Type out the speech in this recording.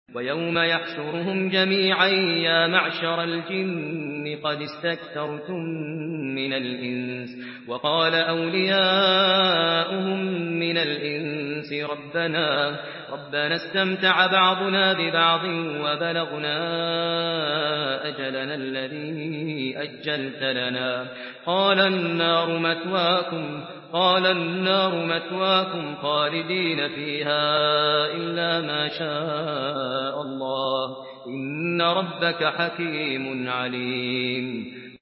ويوم يحشرهم جميعا يا معشر الجن قد استكثرتم من الإنس وقال أولياؤهم من الإنس ربنا استمتع بعضنا ببعض وبلغنا أجلنا الذي أجلت لنا قال النار مثواكم خالدين فيها إلا ما شاء الله إن ربك حكيم عليم